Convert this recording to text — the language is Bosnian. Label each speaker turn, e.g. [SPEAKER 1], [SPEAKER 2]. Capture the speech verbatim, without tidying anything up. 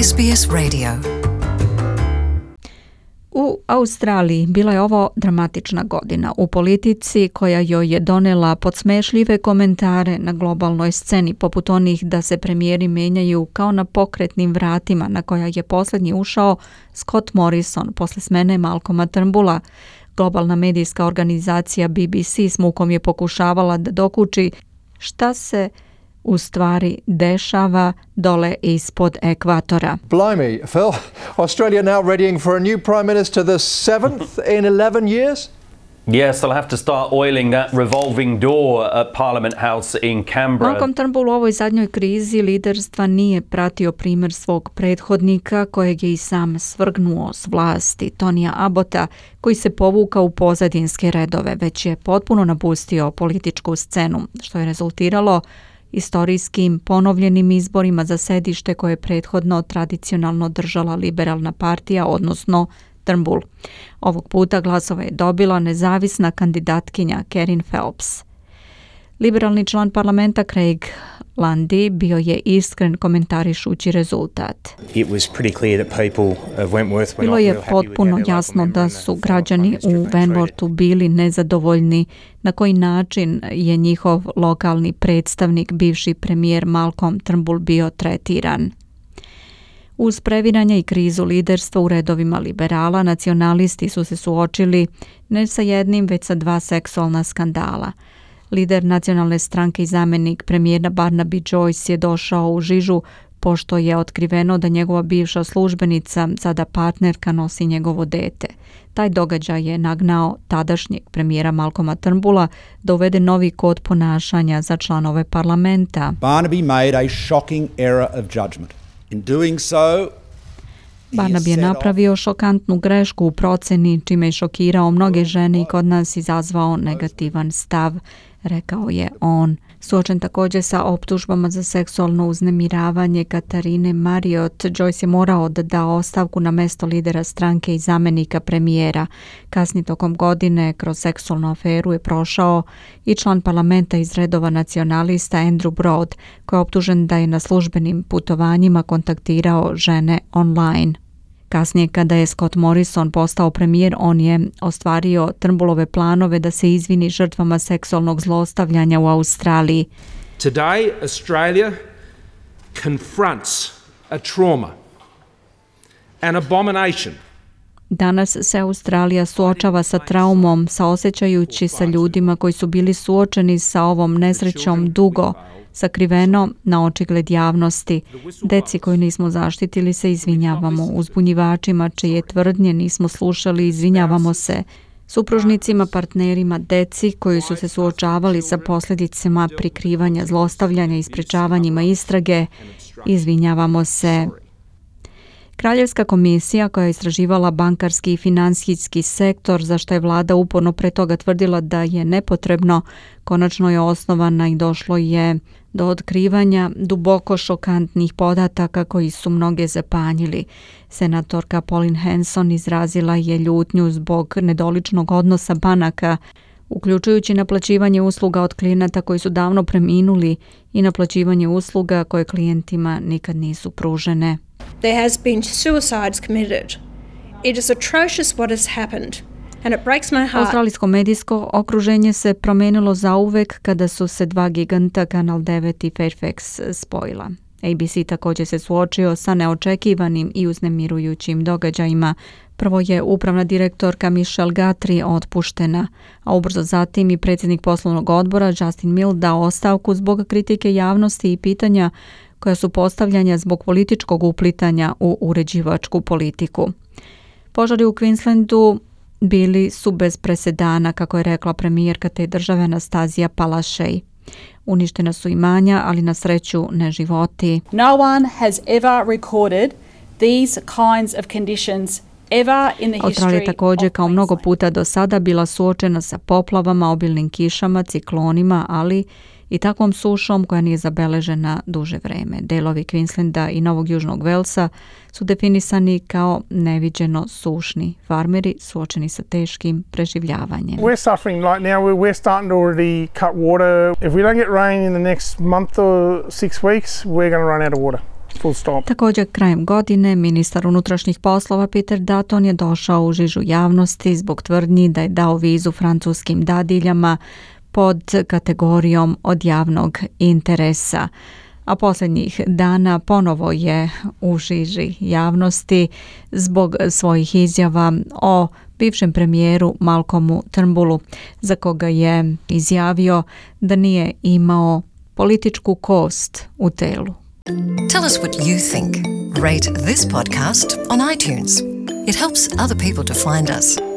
[SPEAKER 1] S B S Radio. U Australiji bila je ovo dramatična godina u politici koja joj je donela podsmešljive komentare na globalnoj sceni, poput onih da se premijeri menjaju kao na pokretnim vratima, na koja je posljednji ušao Scott Morrison posle smene Malcolma Turnbulla. Globalna medijska organizacija B B C s mukom je pokušavala da dokuči šta se u stvari dešava dole ispod ekvatora.
[SPEAKER 2] Blimey, Phil. Australia now readying for a new prime minister, the seventh in eleven years?
[SPEAKER 3] Yes, they'll have to start oiling that revolving door at Parliament House in Canberra.
[SPEAKER 1] Malcolm Turnbull u ovoj zadnjoj krizi liderstva nije pratio primjer svog prethodnika kojeg je i sam svrgnuo s vlasti, Tonija Abbotta, koji se povukao u pozadinske redove, već je potpuno napustio političku scenu, što je rezultiralo istorijskim ponovljenim izborima za sedište koje je prethodno tradicionalno držala liberalna partija, odnosno Turnbull. Ovog puta glasove je dobila nezavisna kandidatkinja Kerryn Phelps. Liberalni član parlamenta Craig Lundy bio je iskren komentarišući rezultat. Bilo je potpuno jasno da su građani u Wentworthu bili nezadovoljni na koji način je njihov lokalni predstavnik, bivši premijer Malcolm Turnbull, bio tretiran. Uz previranja i krizu liderstva u redovima liberala, nacionalisti su se suočili ne sa jednim, već sa dva seksualna skandala. Lider nacionalne stranke i zamjenik premijera Barnaby Joyce je došao u žižu pošto je otkriveno da njegova bivša službenica, sada partnerka, nosi njegovo dete. Taj događaj je nagnao tadašnjeg premijera Malcolma Turnbulla da uvede novi kod ponašanja za članove parlamenta.
[SPEAKER 4] Barnaby made a shocking error of judgment. In doing so,
[SPEAKER 1] Barnaby je napravio šokantnu grešku u proceni, čime je šokirao mnoge žene i kod nas izazvao negativan stav, rekao je on. Suočen također sa optužbama za seksualno uznemiravanje Katarine Marriott, Joyce je morao da da ostavku na mesto lidera stranke i zamjenika premijera. Kasnije tokom godine kroz seksualnu aferu je prošao i član parlamenta iz redova nacionalista Andrew Broad, koji je optužen da je na službenim putovanjima kontaktirao žene online. Kasnije, kada je Scott Morrison postao premijer, on je ostvario Turnbullove planove da se izvini žrtvama seksualnog zlostavljanja u Australiji.
[SPEAKER 5] Today, Australia confronts a trauma, an abomination.
[SPEAKER 1] Danas se Australija suočava sa traumom, saosećajući sa ljudima koji su bili suočeni sa ovom nesrećom dugo, sakriveno na očigled javnosti. Deci koju nismo zaštitili se izvinjavamo, uzbunjivačima čije tvrdnje nismo slušali izvinjavamo se, supružnicima, partnerima, deci koji su se suočavali sa posljedicama prikrivanja, zlostavljanja i sprečavanjima istrage, izvinjavamo se. Kraljevska komisija koja je istraživala bankarski i finansijski sektor, za što je vlada uporno pre toga tvrdila da je nepotrebno, konačno je osnovana i došlo je do otkrivanja duboko šokantnih podataka koji su mnoge zapanjili. Senatorka Pauline Hanson izrazila je ljutnju zbog nedoličnog odnosa banaka, uključujući naplaćivanje usluga od klijenata koji su davno preminuli i naplaćivanje usluga koje klijentima nikad nisu pružene.
[SPEAKER 6] There has been suicides committed. It is atrocious what has happened. And it breaks my heart.
[SPEAKER 1] Australijsko medijsko okruženje se promenilo zauvek kada su se dva giganta, Kanal devet i Fairfax, spojila. A B C također se suočio sa neočekivanim i uznemirujućim događajima. Prvo je upravna direktorka Michelle Guthrie otpuštena, a ubrzo zatim i predsjednik poslovnog odbora Justin Mill dao ostavku zbog kritike javnosti i pitanja koja su postavljanja zbog političkog uplitanja u uređivačku politiku. Požari u Queenslandu bili su bez presedana, kako je rekla premijerka te države Anastazija Palaszczuk. Uništena su imanja, ali na sreću ne životi.
[SPEAKER 7] No one has ever recorded these kinds of conditions ever in the history.
[SPEAKER 1] Australija je također kao mnogo puta do sada bila suočena sa poplavama, obilnim kišama, ciklonima, ali i takvom sušom koja nije zabeležena duže vreme. Delovi Queenslanda i Novog Južnog Velsa su definisani kao neviđeno sušni. Farmeri suočeni sa teškim preživljavanjem.
[SPEAKER 8] We're suffering right now. We're starting to already cut water. If we don't get rain in the next month or six weeks, we're going to run out of water. Full stop.
[SPEAKER 1] Također, krajem godine, ministar unutrašnjih poslova Peter Dutton je došao u žižu javnosti zbog tvrdnji da je dao vizu francuskim dadiljama pod kategorijom od javnog interesa. A posljednjih dana ponovo je u žiži javnosti zbog svojih izjava o bivšem premijeru Malcolmu Turnbullu, za koga je izjavio da nije imao političku kost u telu.
[SPEAKER 9] Tell us what you think. Rate this podcast on iTunes. It helps other people to find us.